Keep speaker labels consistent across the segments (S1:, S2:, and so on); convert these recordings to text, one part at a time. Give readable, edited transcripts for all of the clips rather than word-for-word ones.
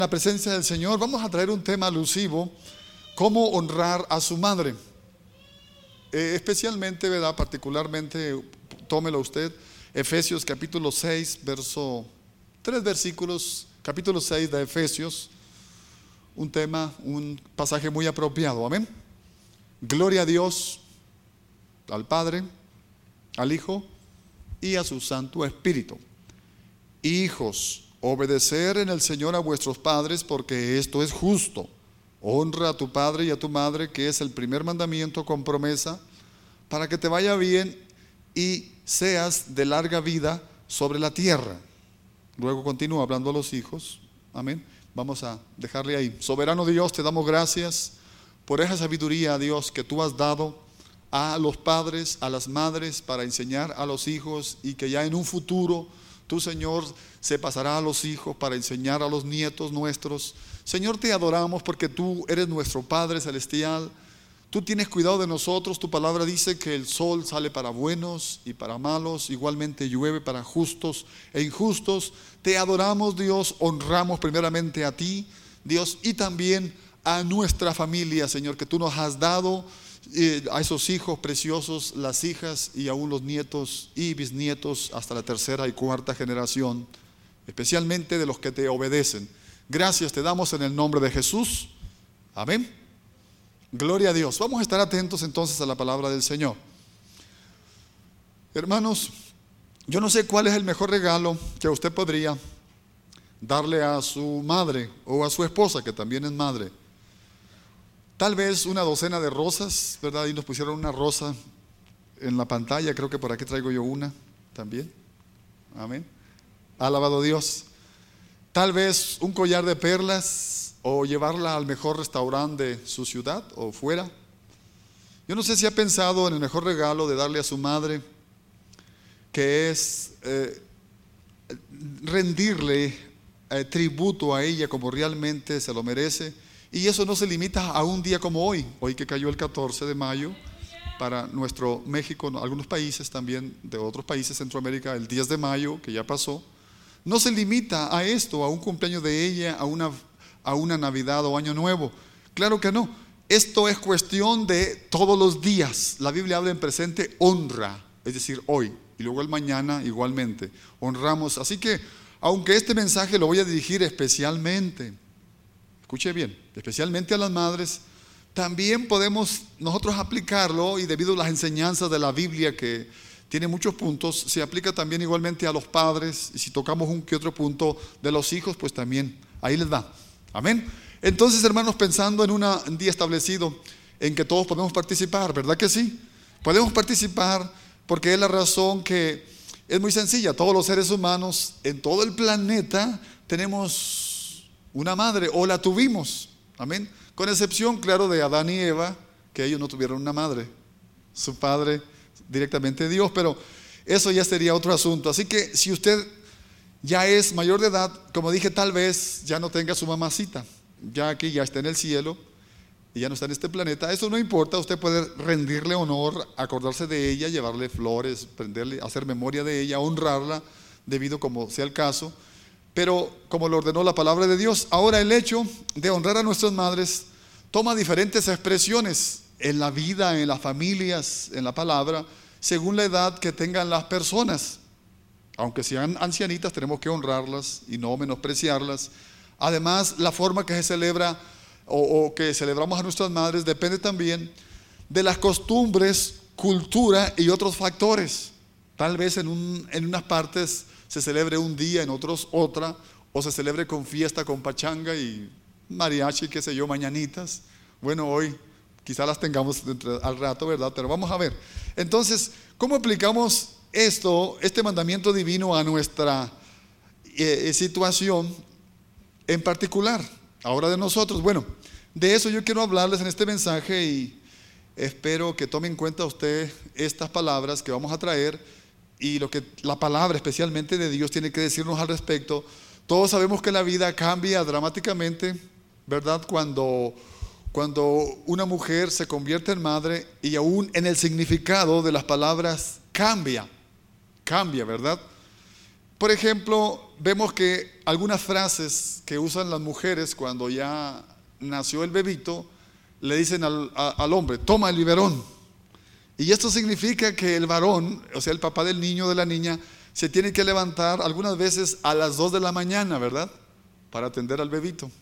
S1: La presencia del Señor, vamos a traer un tema alusivo: cómo honrar a su madre. Especialmente, ¿verdad? Particularmente, tómelo usted, Efesios capítulo 6, tres versículos, capítulo 6 de Efesios, un tema, un pasaje muy apropiado, amén. Gloria a Dios, al Padre, al Hijo y a su Santo Espíritu. Hijos, obedecer en el Señor a vuestros padres, porque esto es justo. Honra a tu padre y a tu madre, que es el primer mandamiento con promesa, para que te vaya bien y seas de larga vida sobre la tierra. Luego continúa hablando a los hijos, amén. Vamos a dejarle ahí. Soberano Dios, te damos gracias por esa sabiduría, Dios, que tú has dado a los padres, a las madres, para enseñar a los hijos, y que ya en un futuro tú, Señor, se pasará a los hijos para enseñar a los nietos nuestros. Señor, te adoramos porque tú eres nuestro Padre Celestial. Tú tienes cuidado de nosotros. Tu palabra dice que el sol sale para buenos y para malos. Igualmente llueve para justos e injustos. Te adoramos, Dios. Honramos primeramente a ti, Dios, y también a nuestra familia, Señor, que tú nos has dado, a esos hijos preciosos, las hijas y aún los nietos y bisnietos hasta la tercera y cuarta generación, especialmente de los que te obedecen. Gracias te damos en el nombre de Jesús, amén. Gloria a Dios. Vamos a estar atentos entonces a la palabra del Señor. Hermanos, yo no sé cuál es el mejor regalo que usted podría darle a su madre o a su esposa, que también es madre. Tal vez una docena de rosas, ¿verdad? Y nos pusieron una rosa en la pantalla. Creo que por aquí traigo yo una también. Amén. Alabado Dios. Tal vez un collar de perlas, o llevarla al mejor restaurante de su ciudad o fuera. Yo no sé si ha pensado en el mejor regalo de darle a su madre, que es rendirle tributo a ella como realmente se lo merece. Y eso no se limita a un día como hoy que cayó el 14 de mayo, para nuestro México, algunos países también de otros países, Centroamérica, el 10 de mayo, que ya pasó. No se limita a esto, a un cumpleaños de ella, a una Navidad o Año Nuevo. Claro que no. Esto es cuestión de todos los días. La Biblia habla en presente honra, es decir, hoy, y luego el mañana igualmente. Honramos. Así que, aunque este mensaje lo voy a dirigir especialmente, escuche bien, especialmente a las madres, también podemos nosotros aplicarlo, y debido a las enseñanzas de la Biblia, que tiene muchos puntos, se aplica también igualmente a los padres. Y si tocamos un que otro punto de los hijos, pues también ahí les da. Amén. Entonces, hermanos, pensando en un día establecido en que todos podemos participar, ¿verdad que sí? Podemos participar, porque es la razón que es muy sencilla. Todos los seres humanos en todo el planeta tenemos una madre, o la tuvimos, amén, con excepción, claro, de Adán y Eva, que ellos no tuvieron una madre, su padre directamente Dios, pero eso ya sería otro asunto. Así que si usted ya es mayor de edad, como dije, tal vez ya no tenga su mamacita, ya aquí ya está en el cielo y ya no está en este planeta. Eso no importa, usted puede rendirle honor, acordarse de ella, llevarle flores, hacer memoria de ella, honrarla, debido como sea el caso, pero como lo ordenó la palabra de Dios. Ahora, el hecho de honrar a nuestras madres toma diferentes expresiones en la vida, en las familias, en la palabra, según la edad que tengan las personas. Aunque sean ancianitas, tenemos que honrarlas y no menospreciarlas. Además, la forma que se celebra o que celebramos a nuestras madres depende también de las costumbres, cultura y otros factores. Tal vez en unas partes se celebre un día, en otros otra, o se celebre con fiesta, con pachanga y mariachi, qué sé yo, mañanitas. Bueno, hoy quizás las tengamos al rato, ¿verdad? Pero vamos a ver. Entonces, ¿cómo aplicamos este mandamiento divino a nuestra situación en particular, ahora de nosotros? Bueno, de eso yo quiero hablarles en este mensaje, y espero que tome en cuenta usted estas palabras que vamos a traer, y lo que la palabra especialmente de Dios tiene que decirnos al respecto. Todos sabemos que la vida cambia dramáticamente, ¿verdad? Cuando una mujer se convierte en madre, y aún en el significado de las palabras cambia, ¿verdad? por ejemplo, vemos que algunas frases que usan las mujeres cuando ya nació el bebito, le dicen al hombre, toma el biberón. Y esto significa que el varón, o sea, el papá del niño o de la niña, se tiene que levantar algunas veces a las 2 de la mañana, ¿verdad? Para atender al bebito.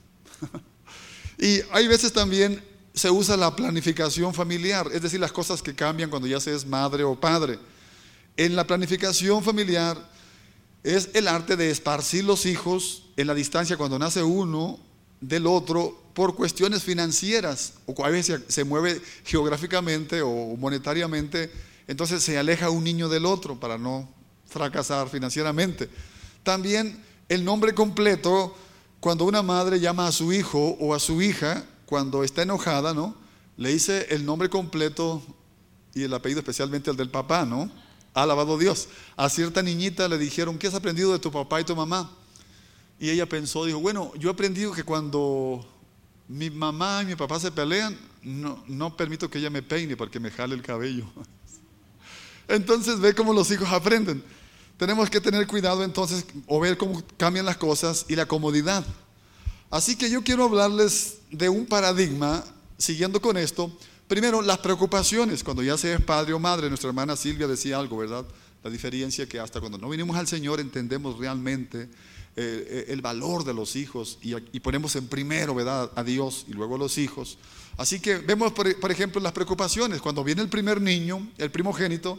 S1: Y hay veces también se usa la planificación familiar, es decir, las cosas que cambian cuando ya se es madre o padre. En la planificación familiar es el arte de esparcir los hijos en la distancia cuando nace uno del otro por cuestiones financieras, o a veces se mueve geográficamente o monetariamente, entonces se aleja un niño del otro para no fracasar financieramente. También el nombre completo, cuando una madre llama a su hijo o a su hija, cuando está enojada, ¿no? Le dice el nombre completo y el apellido, especialmente el del papá, ¿no? Alabado Dios. A cierta niñita le dijeron, ¿qué has aprendido de tu papá y tu mamá? Y ella pensó, dijo, bueno, yo he aprendido que cuando mi mamá y mi papá se pelean, no permito que ella me peine porque me jale el cabello. Entonces ve cómo los hijos aprenden. Tenemos que tener cuidado entonces o ver cómo cambian las cosas y la comodidad. Así que yo quiero hablarles de un paradigma, siguiendo con esto. Primero, las preocupaciones, cuando ya se es padre o madre. Nuestra hermana Silvia decía algo, ¿verdad? La diferencia que hasta cuando no vinimos al Señor entendemos realmente el valor de los hijos y ponemos en primero, ¿verdad?, a Dios y luego a los hijos. Así que vemos, por ejemplo, las preocupaciones. Cuando viene el primer niño, el primogénito,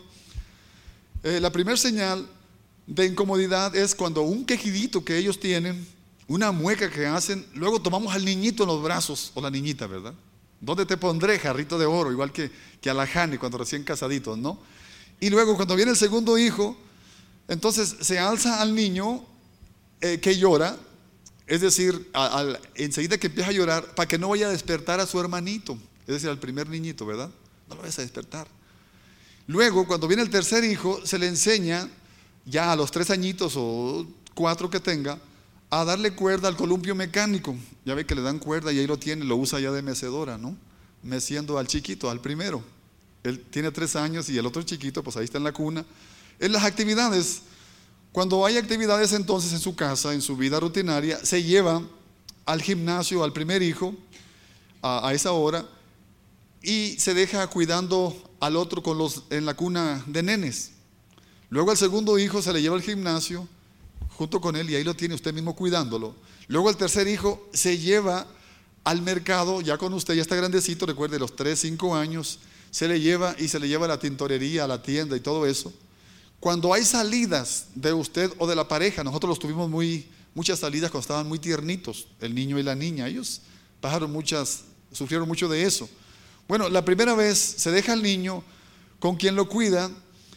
S1: la primera señal de incomodidad es cuando un quejidito que ellos tienen, una mueca que hacen, luego tomamos al niñito en los brazos, o la niñita, ¿verdad? ¿Dónde te pondré, jarrito de oro? Igual que a la Jani cuando recién casaditos, ¿no? Y luego cuando viene el segundo hijo, entonces se alza al niño que llora, es decir, enseguida que empieza a llorar, para que no vaya a despertar a su hermanito, es decir, al primer niñito, ¿verdad? No lo vayas a despertar. Luego, cuando viene el tercer hijo, se le enseña, ya a los 3 añitos o 4 que tenga, a darle cuerda al columpio mecánico. Ya ve que le dan cuerda y ahí lo tiene, lo usa ya de mecedora, ¿no? Meciendo al chiquito, al primero. Él tiene 3 años y el otro chiquito, pues ahí está en la cuna. En las actividades, cuando hay actividades entonces en su casa, en su vida rutinaria, se lleva al gimnasio al primer hijo a esa hora y se deja cuidando al otro en la cuna de nenes. Luego al segundo hijo se le lleva al gimnasio junto con él y ahí lo tiene usted mismo cuidándolo. Luego al tercer hijo se lleva al mercado, ya con usted, ya está grandecito, recuerde, los 3, 5 años, se le lleva a la tintorería, a la tienda y todo eso. Cuando hay salidas de usted o de la pareja, nosotros los tuvimos muchas salidas cuando estaban muy tiernitos, el niño y la niña, ellos sufrieron mucho de eso. Bueno, la primera vez se deja al niño con quien lo cuida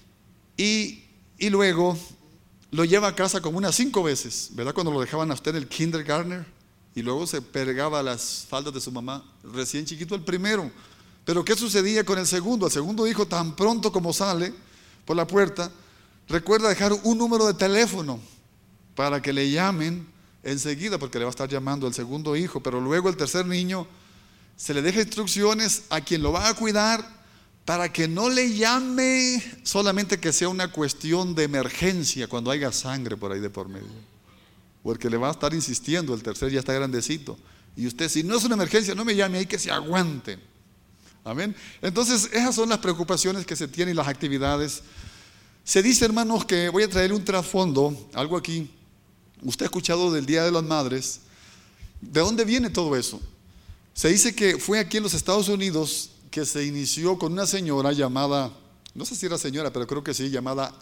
S1: y luego lo lleva a casa como unas 5 veces, ¿verdad? Cuando lo dejaban a usted en el kindergarten y luego se pegaba las faldas de su mamá, recién chiquito el primero. Pero ¿qué sucedía con el segundo? El segundo hijo, tan pronto como sale por la puerta, recuerda dejar un número de teléfono para que le llamen enseguida, porque le va a estar llamando el segundo hijo. Pero luego el tercer niño se le deja instrucciones a quien lo va a cuidar para que no le llame solamente que sea una cuestión de emergencia cuando haya sangre por ahí de por medio, porque le va a estar insistiendo, el tercer ya está grandecito y usted, si no es una emergencia, no me llame, hay que se aguante. Amén. Entonces esas son las preocupaciones que se tienen y las actividades. Se dice, hermanos, que voy a traer un trasfondo, algo aquí. Usted ha escuchado del Día de las Madres. ¿De dónde viene todo eso? Se dice que fue aquí en los Estados Unidos que se inició con una señora llamada, no sé si era señora, pero creo que sí, llamada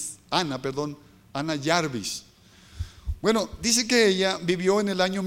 S1: Ana Jarvis. Bueno, dice que ella vivió en el año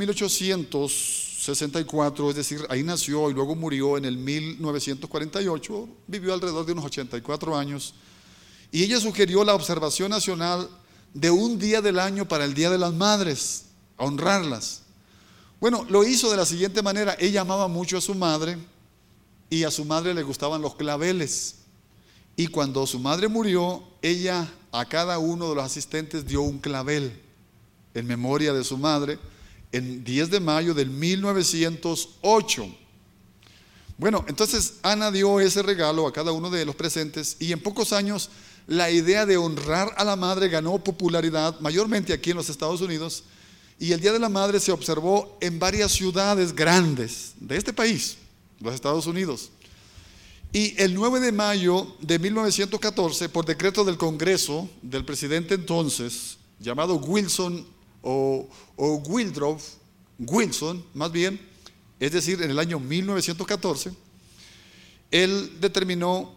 S1: 1864, es decir, ahí nació y luego murió en el 1948, vivió alrededor de unos 84 años, y ella sugirió la observación nacional de un día del año para el Día de las Madres, a honrarlas. Bueno, lo hizo de la siguiente manera: ella amaba mucho a su madre y a su madre le gustaban los claveles. Y cuando su madre murió, ella a cada uno de los asistentes dio un clavel en memoria de su madre, en 10 de mayo del 1908. Bueno, entonces Ana dio ese regalo a cada uno de los presentes y en pocos años la idea de honrar a la madre ganó popularidad, mayormente aquí en los Estados Unidos, y el Día de la Madre se observó en varias ciudades grandes de este país, los Estados Unidos. Y el 9 de mayo de 1914, por decreto del Congreso del presidente entonces, llamado Wilson o Woodrow Wilson, más bien, es decir, en el año 1914, él determinó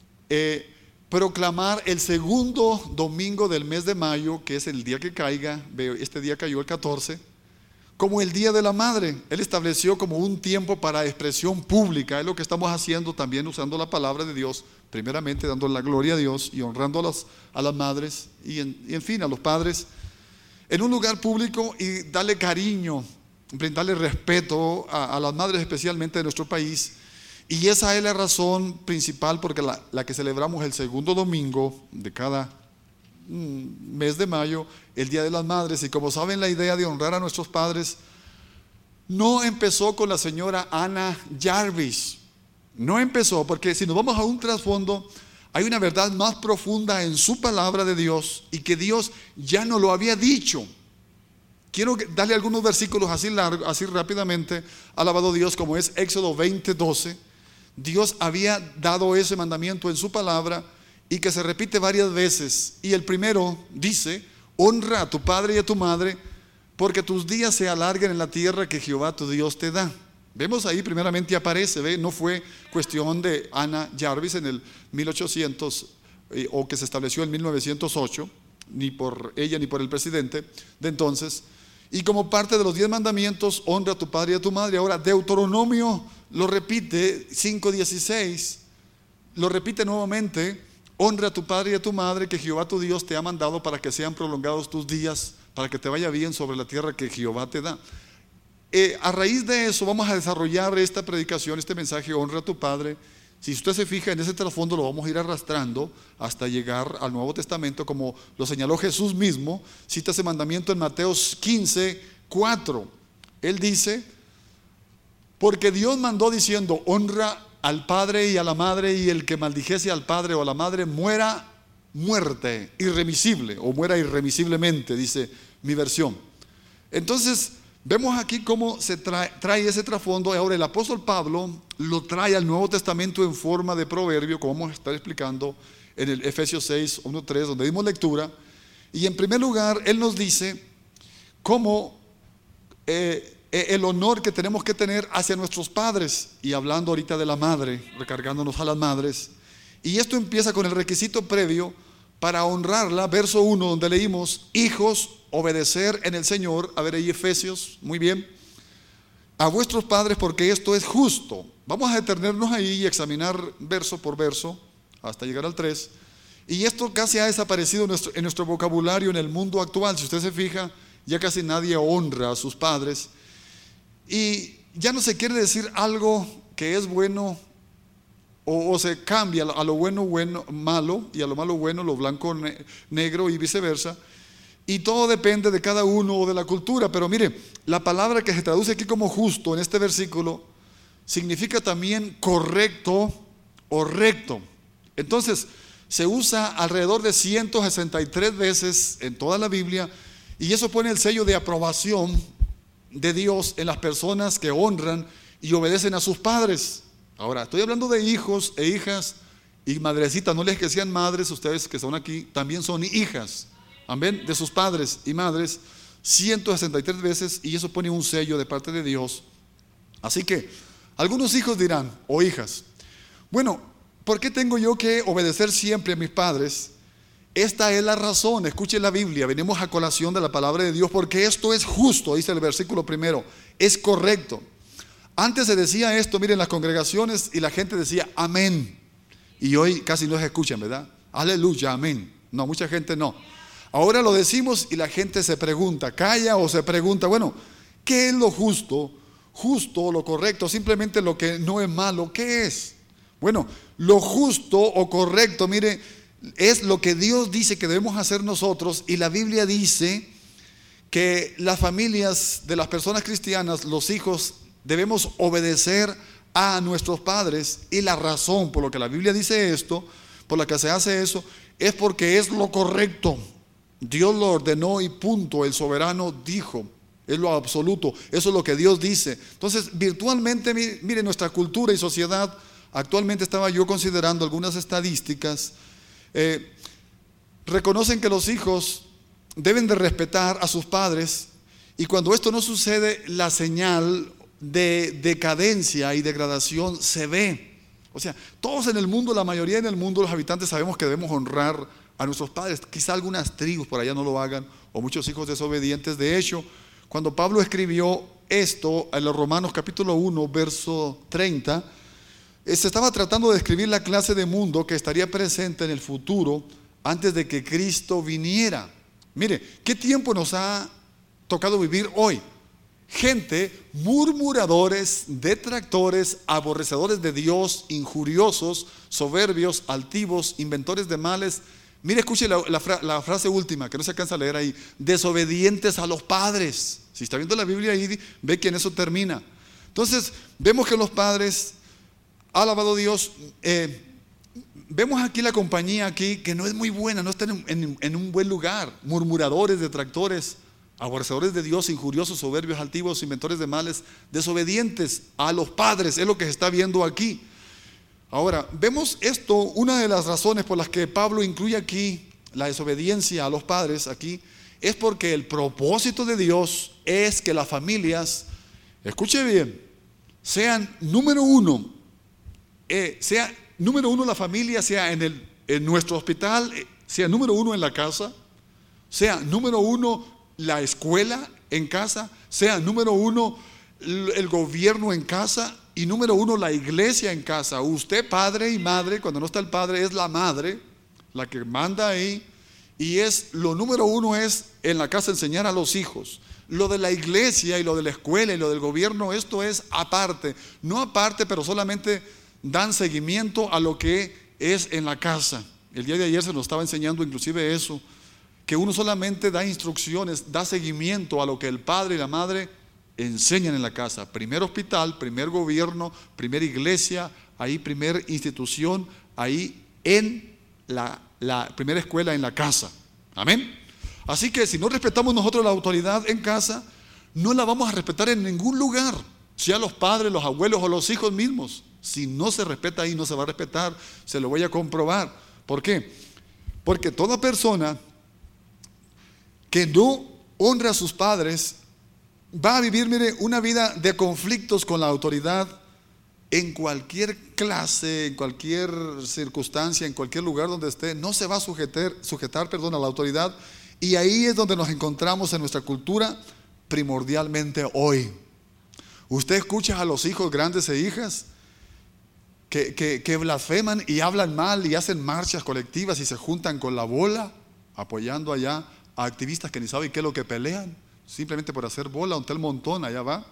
S1: proclamar el segundo domingo del mes de mayo, que es el día que caiga, este día cayó el 14, como el Día de la Madre. Él estableció como un tiempo para expresión pública. Es lo que estamos haciendo también, usando la palabra de Dios, primeramente dando la gloria a Dios y honrando a las madres y en fin a los padres, en un lugar público, y darle cariño, brindarle respeto a las madres, especialmente de nuestro país. Y esa es la razón principal porque la que celebramos el segundo domingo de cada mes de mayo, el Día de las Madres. Y como saben, la idea de honrar a nuestros padres no empezó con la señora Anna Jarvis. No empezó, porque si nos vamos a un trasfondo, hay una verdad más profunda en su palabra de Dios y que Dios ya nos lo había dicho. Quiero darle algunos versículos así rápidamente, alabado Dios, como es Éxodo 20:12. Dios había dado ese mandamiento en su palabra y que se repite varias veces. Y el primero dice: honra a tu padre y a tu madre, porque tus días se alarguen en la tierra que Jehová tu Dios te da. Vemos ahí, primeramente aparece, ¿ve? No fue cuestión de Anna Jarvis en el 1800 o que se estableció en 1908, ni por ella ni por el presidente de entonces. Y como parte de los 10 mandamientos, honra a tu padre y a tu madre. Ahora, Deuteronomio lo repite, 5:16, lo repite nuevamente: honra a tu padre y a tu madre, que Jehová tu Dios te ha mandado, para que sean prolongados tus días, para que te vaya bien sobre la tierra que Jehová te da. A raíz de eso vamos a desarrollar esta predicación, este mensaje: honra a tu padre. Si usted se fija en ese trasfondo, lo vamos a ir arrastrando hasta llegar al Nuevo Testamento, como lo señaló Jesús mismo. Cita ese mandamiento en Mateo 15:4. Él dice: porque Dios mandó diciendo, honra al padre y a la madre, y el que maldijese al padre o a la madre muera muerte irremisible, o muera irremisiblemente, dice mi versión. Entonces vemos aquí cómo se trae ese trasfondo. Ahora el apóstol Pablo lo trae al Nuevo Testamento en forma de proverbio, como vamos a estar explicando en el Efesios 6:1-3, donde dimos lectura. Y en primer lugar, él nos dice cómo el honor que tenemos que tener hacia nuestros padres, y hablando ahorita de la madre, recargándonos a las madres. Y esto empieza con el requisito previo para honrarla, verso 1, donde leímos: hijos, obedecer en el Señor. A ver ahí Efesios, muy bien. A vuestros padres, porque esto es justo. Vamos a detenernos ahí y examinar verso por verso hasta llegar al 3. Y esto casi ha desaparecido en nuestro vocabulario en el mundo actual. Si usted se fija, ya casi nadie honra a sus padres. Y ya no se quiere decir algo que es bueno, o se cambia a lo bueno malo, y a lo malo bueno, lo blanco negro, y viceversa. Y todo depende de cada uno o de la cultura. Pero mire, la palabra que se traduce aquí como justo en este versículo significa también correcto o recto. Entonces se usa alrededor de 163 veces en toda la Biblia, y eso pone el sello de aprobación de Dios en las personas que honran y obedecen a sus padres. Ahora, estoy hablando de hijos e hijas y madrecitas. No les que sean madres, ustedes que son aquí también son hijas, amén, de sus padres y madres, 163 veces, y eso pone un sello de parte de Dios. Así que algunos hijos dirán, o hijas: bueno, ¿por qué tengo yo que obedecer siempre a mis padres? Esta es la razón. Escuche la Biblia, venimos a colación de la palabra de Dios, porque esto es justo, dice el versículo primero, es correcto. Antes se decía esto, miren, las congregaciones, y la gente decía amén, y hoy casi no se escuchan, ¿verdad? Aleluya, amén. No, mucha gente no. Ahora lo decimos y la gente se pregunta, calla o se pregunta, bueno, ¿qué es lo justo? Justo, lo correcto, simplemente lo que no es malo, ¿qué es? Bueno, lo justo o correcto, mire, es lo que Dios dice que debemos hacer nosotros. Y la Biblia dice que las familias de las personas cristianas, los hijos, debemos obedecer a nuestros padres. Y la razón por la que la Biblia dice esto, por la que se hace eso, es porque es lo correcto. Dios lo ordenó y punto. El soberano dijo. Es lo absoluto. Eso es lo que Dios dice. Entonces, virtualmente, mire, nuestra cultura y sociedad, actualmente estaba yo considerando algunas estadísticas, reconocen que los hijos deben de respetar a sus padres, y cuando esto no sucede, la señal de decadencia y degradación se ve. O sea, todos en el mundo, la mayoría en el mundo, los habitantes sabemos que debemos honrar a nuestros padres. Quizá algunas tribus por allá no lo hagan, o muchos hijos desobedientes. De hecho, cuando Pablo escribió esto en los Romanos capítulo 1, verso 30, se estaba tratando de describir la clase de mundo que estaría presente en el futuro antes de que Cristo viniera. Mire, ¿qué tiempo nos ha tocado vivir hoy? Gente, murmuradores, detractores, aborrecedores de Dios, injuriosos, soberbios, altivos, inventores de males. Mire, escuche la frase última, que no se alcanza a leer ahí: desobedientes a los padres. Si está viendo la Biblia ahí, ve que en eso termina. Entonces, vemos que los padres, alabado Dios, vemos aquí la compañía aquí que no es muy buena, no está en un buen lugar. Murmuradores, detractores, aborrecedores de Dios, injuriosos, soberbios, altivos, inventores de males, desobedientes a los padres, es lo que se está viendo aquí. Ahora, vemos esto, una de las razones por las que Pablo incluye aquí la desobediencia a los padres aquí, es porque el propósito de Dios es que las familias, escuche bien, sean número uno, la familia sea en nuestro hospital, sea número uno en la casa, sea número uno la escuela en casa, sea número uno el gobierno en casa y número uno la iglesia en casa. Usted, padre y madre, cuando no está el padre, es la madre la que manda ahí, y lo número uno es en la casa enseñar a los hijos. Lo de la iglesia y lo de la escuela y lo del gobierno, esto es aparte, no aparte, pero solamente dan seguimiento a lo que es en la casa. El día de ayer se nos estaba enseñando inclusive eso, que uno solamente da instrucciones, da seguimiento a lo que el padre y la madre enseñan en la casa. Primer hospital, primer gobierno, primera iglesia, ahí primer institución, ahí en la primera escuela en la casa. Amén. Así que si no respetamos nosotros la autoridad en casa, no la vamos a respetar en ningún lugar, sea los padres, los abuelos o los hijos mismos. Si no se respeta ahí, no se va a respetar. Se lo voy a comprobar. ¿Por qué? Porque toda persona que no honra a sus padres va a vivir, mire, una vida de conflictos con la autoridad en cualquier clase, en cualquier circunstancia, en cualquier lugar donde esté. No se va a sujetar, a la autoridad. Y ahí es donde nos encontramos en nuestra cultura primordialmente hoy. Usted escucha a los hijos grandes e hijas que blasfeman y hablan mal y hacen marchas colectivas y se juntan con la bola, apoyando allá a activistas que ni saben qué es lo que pelean, simplemente por hacer bola, un tal montón, allá va.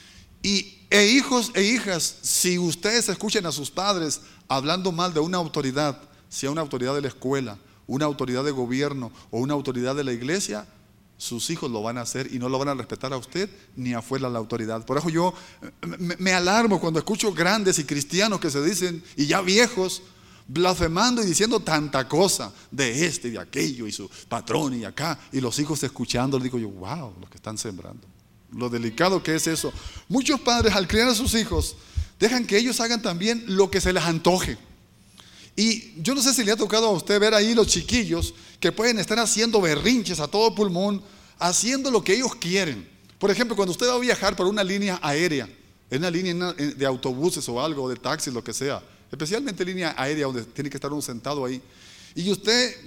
S1: Hijos e hijas, si ustedes escuchan a sus padres hablando mal de una autoridad, sea una autoridad de la escuela, una autoridad de gobierno o una autoridad de la iglesia, sus hijos lo van a hacer y no lo van a respetar a usted ni afuera la autoridad. Por eso yo me alarmo cuando escucho grandes y cristianos que se dicen, y ya viejos, blasfemando y diciendo tanta cosa de este y de aquello y su patrón y acá, y los hijos escuchando. Digo yo, wow, lo que están sembrando, lo delicado que es eso. Muchos padres, al criar a sus hijos, dejan que ellos hagan también lo que se les antoje. Y yo no sé si le ha tocado a usted ver ahí los chiquillos que pueden estar haciendo berrinches a todo pulmón, haciendo lo que ellos quieren. Por ejemplo, cuando usted va a viajar por una línea aérea, en una línea de autobuses o algo, de taxis, lo que sea, especialmente línea aérea donde tiene que estar uno sentado ahí, y usted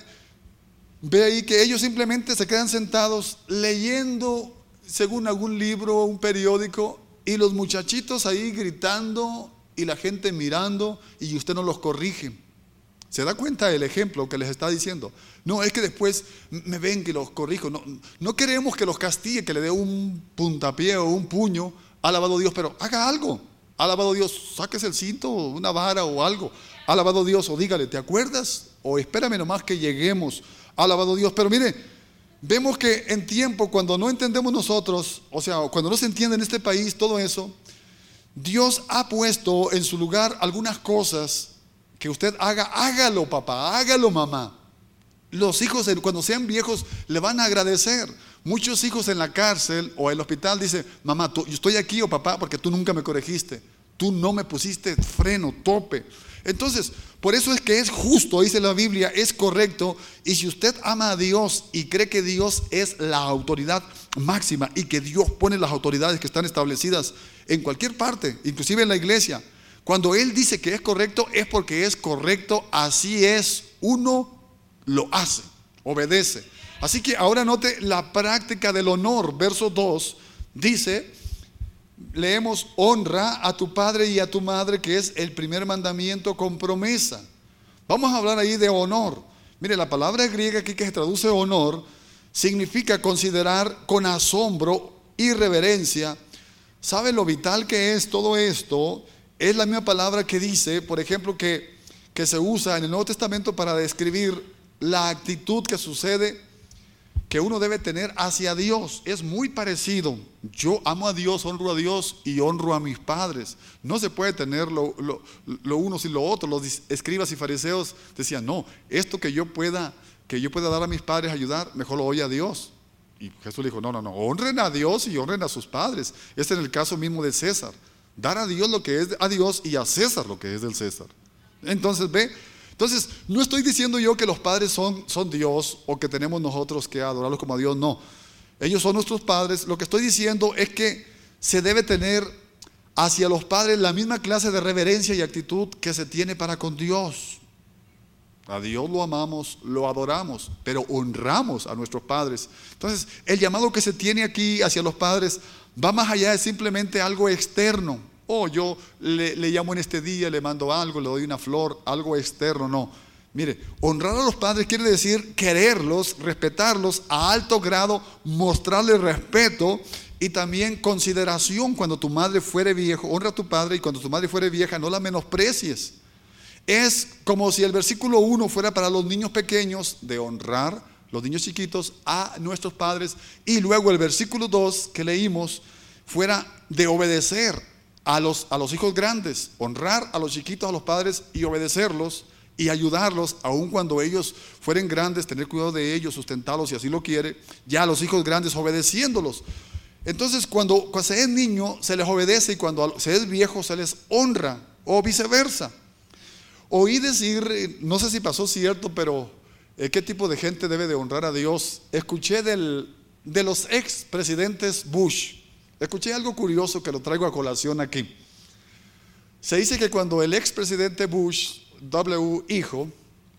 S1: ve ahí que ellos simplemente se quedan sentados leyendo según algún libro o un periódico, y los muchachitos ahí gritando y la gente mirando, y usted no los corrige. ¿Se da cuenta del ejemplo que les está diciendo? No, es que después me ven que los corrijo. No queremos que los castigue, que le dé un puntapié o un puño. Alabado Dios, pero haga algo. Alabado Dios, sáquese el cinto o una vara o algo. Alabado Dios, o dígale, ¿te acuerdas? O espérame nomás que lleguemos. Alabado Dios. Pero mire, vemos que en tiempo, cuando no entendemos nosotros, o sea, cuando no se entiende en este país todo eso, Dios ha puesto en su lugar algunas cosas que usted hágalo papá, hágalo mamá. Los hijos, cuando sean viejos, le van a agradecer. Muchos hijos en la cárcel o en el hospital dicen: mamá, yo estoy aquí, o papá, porque tú nunca me corregiste. Tú no me pusiste freno, tope. Entonces, por eso es que es justo, dice la Biblia, es correcto. Y si usted ama a Dios y cree que Dios es la autoridad máxima y que Dios pone las autoridades que están establecidas en cualquier parte, inclusive en la iglesia, cuando Él dice que es correcto, es porque es correcto. Así es, uno lo hace, obedece. Así que ahora note la práctica del honor. Verso 2 dice, leemos: honra a tu padre y a tu madre, que es el primer mandamiento con promesa. Vamos a hablar ahí de honor. Mire, la palabra griega aquí que se traduce honor significa considerar con asombro y reverencia. ¿Sabe lo vital que es todo esto? Es la misma palabra que dice, por ejemplo, que se usa en el Nuevo Testamento para describir la actitud que sucede, que uno debe tener hacia Dios. Es muy parecido. Yo amo a Dios, honro a Dios y honro a mis padres. No se puede tener lo uno sin lo otro. Los escribas y fariseos decían: no, esto que yo pueda dar a mis padres, ayudar, mejor lo doy a Dios. Y Jesús le dijo: no, honren a Dios y honren a sus padres. Este es el caso mismo de César. Dar a Dios lo que es a Dios y a César lo que es del César. Entonces, ve. Entonces, no estoy diciendo yo que los padres son Dios, o que tenemos nosotros que adorarlos como a Dios. No, ellos son nuestros padres. Lo que estoy diciendo es que se debe tener hacia los padres la misma clase de reverencia y actitud que se tiene para con Dios. A Dios lo amamos, lo adoramos, pero honramos a nuestros padres. Entonces, el llamado que se tiene aquí hacia los padres va más allá de simplemente algo externo. Yo le llamo en este día, le mando algo, le doy una flor, algo externo. No, mire, honrar a los padres quiere decir quererlos, respetarlos a alto grado, mostrarles respeto y también consideración. Cuando tu madre fuere viejo, honra a tu padre, y cuando tu madre fuere vieja, no la menosprecies. Es como si el versículo 1 fuera para los niños pequeños, de honrar, los niños chiquitos, a nuestros padres, y luego el versículo 2 que leímos fuera de obedecer a los hijos grandes, honrar a los chiquitos, a los padres, y obedecerlos y ayudarlos, aun cuando ellos fueren grandes, tener cuidado de ellos, sustentarlos si así lo quiere. Ya a los hijos grandes obedeciéndolos. Entonces, cuando se es niño se les obedece, y cuando se es viejo se les honra, o viceversa. Oí decir, no sé si pasó cierto, pero ¿qué tipo de gente debe de honrar a Dios? Escuché de los expresidentes Bush. Escuché algo curioso que lo traigo a colación aquí. Se dice que cuando el expresidente Bush, hijo,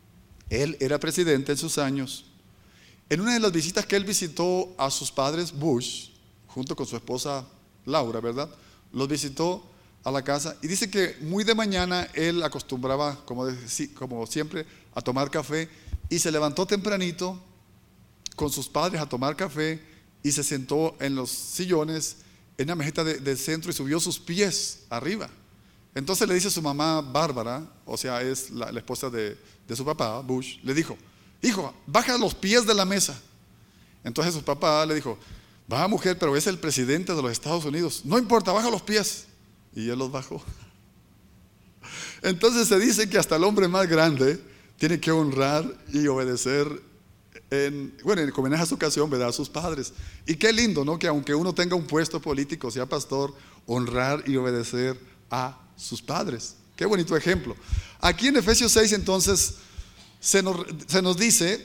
S1: él era presidente en sus años, en una de las visitas que él visitó a sus padres Bush, junto con su esposa Laura, ¿verdad? Los visitó a la casa, y dice que muy de mañana él acostumbraba, como siempre, a tomar café, y se levantó tempranito con sus padres a tomar café, y se sentó en los sillones en una mesita del centro y subió sus pies arriba. Entonces le dice a su mamá Bárbara, o sea, es la esposa de su papá Bush, le dijo: hijo, baja los pies de la mesa. Entonces su papá le dijo: va, mujer, pero es el presidente de los Estados Unidos. No importa, baja los pies. Y él los bajó. Entonces se dice que hasta el hombre más grande tiene que honrar y obedecer en homenaje a su ocasión, ¿verdad?, a sus padres. Y qué lindo, ¿no?, que aunque uno tenga un puesto político, sea pastor, honrar y obedecer a sus padres. Qué bonito ejemplo. Aquí en Efesios 6 entonces se nos dice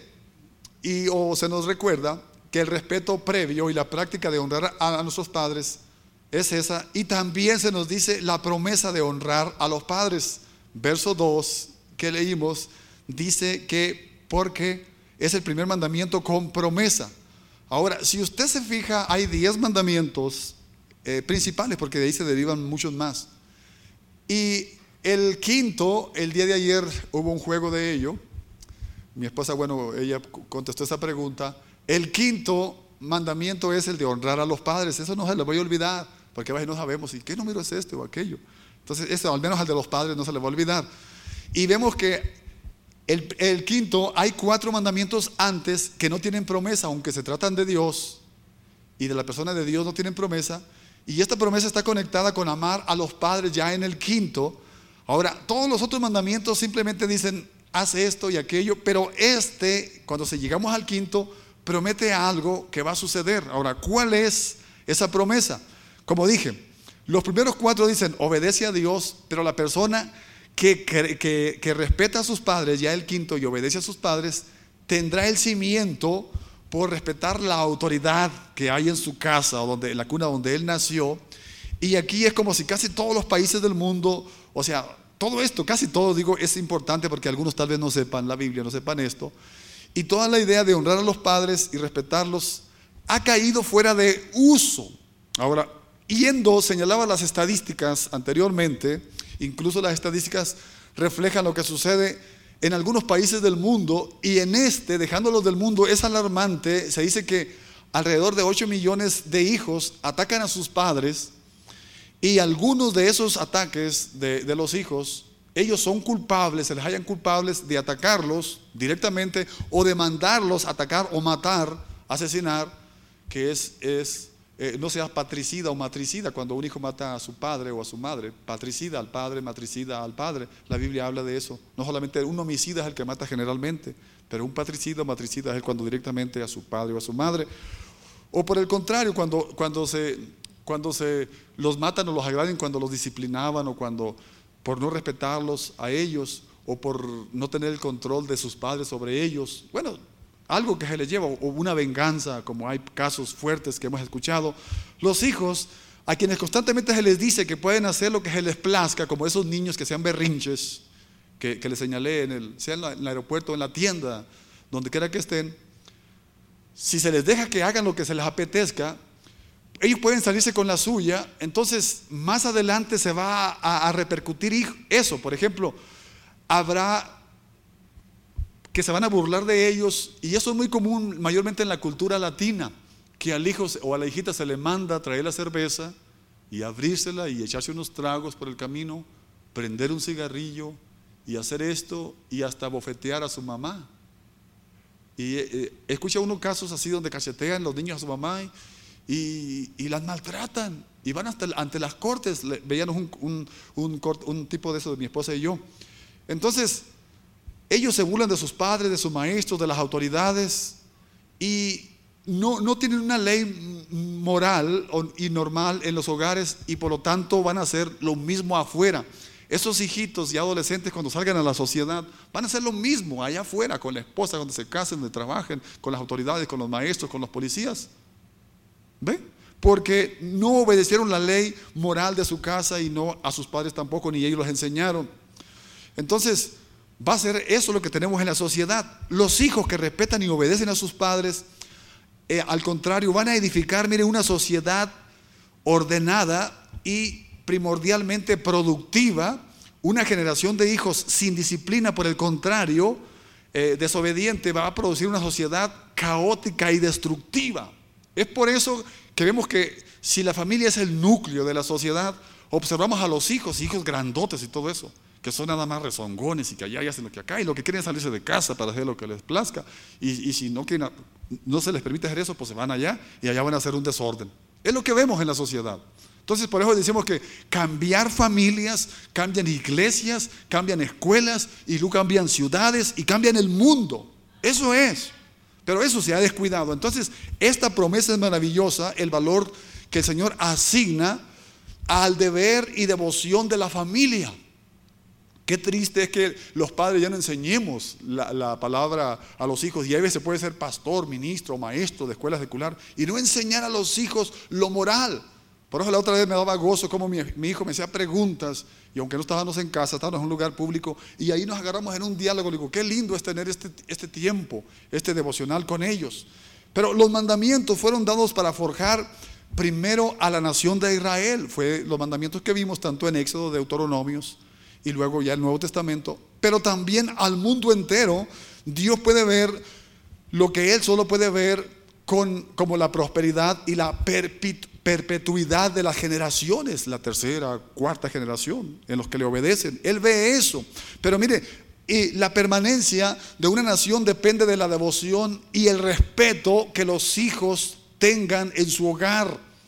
S1: o se nos recuerda que el respeto previo y la práctica de honrar a nuestros padres es esa, y también se nos dice la promesa de honrar a los padres. Verso 2 que leímos dice que porque es el primer mandamiento con promesa. Ahora, si usted se fija, hay 10 mandamientos principales, porque de ahí se derivan muchos más. Y el quinto, el día de ayer hubo un juego de ello. Mi esposa, ella contestó esa pregunta. El quinto mandamiento es el de honrar a los padres. Eso no se lo voy a olvidar, porque a veces no sabemos ¿y qué número es este o aquello? Entonces, eso, al menos al de los padres, no se le va a olvidar. Y vemos que el quinto, hay 4 mandamientos antes que no tienen promesa, aunque se tratan de Dios y de la persona de Dios, no tienen promesa. Y esta promesa está conectada con amar a los padres ya en el quinto. Ahora, todos los otros mandamientos simplemente dicen: hace esto y aquello, pero cuando llegamos al quinto, promete algo que va a suceder. Ahora, ¿cuál es esa promesa? Como dije, los primeros 4 dicen, obedece a Dios, pero la persona que respeta a sus padres, ya el quinto, y obedece a sus padres, tendrá el cimiento por respetar la autoridad que hay en su casa, o en la cuna donde él nació. Y aquí es como si casi todos los países del mundo, o sea, todo esto, casi todo, digo, es importante porque algunos tal vez no sepan la Biblia, no sepan esto. Y toda la idea de honrar a los padres y respetarlos ha caído fuera de uso. Ahora, señalaba las estadísticas anteriormente, incluso las estadísticas reflejan lo que sucede en algunos países del mundo, y dejándolos del mundo, es alarmante. Se dice que alrededor de 8 millones de hijos atacan a sus padres, y algunos de esos ataques de los hijos, ellos son culpables, se les hallan culpables de atacarlos directamente o de mandarlos a atacar o matar, asesinar, que no sea patricida o matricida, cuando un hijo mata a su padre o a su madre, patricida al padre, matricida al padre. La Biblia habla de eso. No solamente un homicida es el que mata generalmente, pero un patricida o matricida es el cuando directamente a su padre o a su madre. O por el contrario, cuando se los matan o los agraden, cuando los disciplinaban, o cuando por no respetarlos a ellos, o por no tener el control de sus padres sobre ellos, bueno, algo que se les lleva, o una venganza, como hay casos fuertes que hemos escuchado. Los hijos, a quienes constantemente se les dice que pueden hacer lo que se les plazca, como esos niños que sean berrinches, que les señalé, sea en el aeropuerto, en la tienda, donde quiera que estén, si se les deja que hagan lo que se les apetezca, ellos pueden salirse con la suya. Entonces más adelante se va a repercutir eso. Por ejemplo, habrá que se van a burlar de ellos, y eso es muy común mayormente en la cultura latina, que al hijo o a la hijita se le manda a traer la cerveza y abrírsela y echarse unos tragos por el camino, prender un cigarrillo y hacer esto, y hasta bofetear a su mamá. Y he escuchado unos casos así donde cachetean los niños a su mamá y las maltratan, y van ante las cortes. Veíamos un tipo de eso de mi esposa y yo. Entonces ellos se burlan de sus padres, de sus maestros, de las autoridades, y no tienen una ley moral y normal en los hogares, y por lo tanto van a hacer lo mismo afuera. Esos hijitos y adolescentes, cuando salgan a la sociedad, van a hacer lo mismo allá afuera, con la esposa, cuando se casen, donde trabajen, con las autoridades, con los maestros, con los policías. ¿Ve? Porque no obedecieron la ley moral de su casa, y no a sus padres tampoco, ni ellos los enseñaron. Entonces va a ser eso lo que tenemos en la sociedad. Los hijos que respetan y obedecen a sus padres, al contrario, van a edificar, mire, una sociedad ordenada y primordialmente productiva. Una generación de hijos sin disciplina, por el contrario, desobediente, va a producir una sociedad caótica y destructiva. Es por eso que vemos que si la familia es el núcleo de la sociedad, observamos a los hijos grandotes y todo eso, que son nada más rezongones, y que allá hacen lo que acá, y lo que quieren es salirse de casa para hacer lo que les plazca, y si no se les permite hacer eso, pues se van allá, y allá van a hacer un desorden. Es lo que vemos en la sociedad. Entonces por eso decimos que cambiar familias, cambian iglesias, cambian escuelas, y luego cambian ciudades, y cambian el mundo. Eso es. Pero eso se ha descuidado. Entonces esta promesa es maravillosa, el valor que el Señor asigna al deber y devoción de la familia. Qué triste es que los padres ya no enseñemos la palabra a los hijos, y a veces se puede ser pastor, ministro, maestro de escuela secular, y no enseñar a los hijos lo moral. Por eso la otra vez me daba gozo como mi hijo me hacía preguntas, y aunque no estábamos en casa, estábamos en un lugar público, y ahí nos agarramos en un diálogo. Le digo, qué lindo es tener este tiempo, este devocional con ellos. Pero los mandamientos fueron dados para forjar primero a la nación de Israel. Fue los mandamientos que vimos tanto en Éxodo, Deuteronomios, y luego ya el Nuevo Testamento. Pero también al mundo entero. Dios puede ver lo que Él solo puede ver como la prosperidad y la perpetuidad de las generaciones, la tercera, cuarta generación en los que le obedecen. Él ve eso. Pero mire, y la permanencia de una nación depende de la devoción y el respeto que los hijos tengan en su hogar.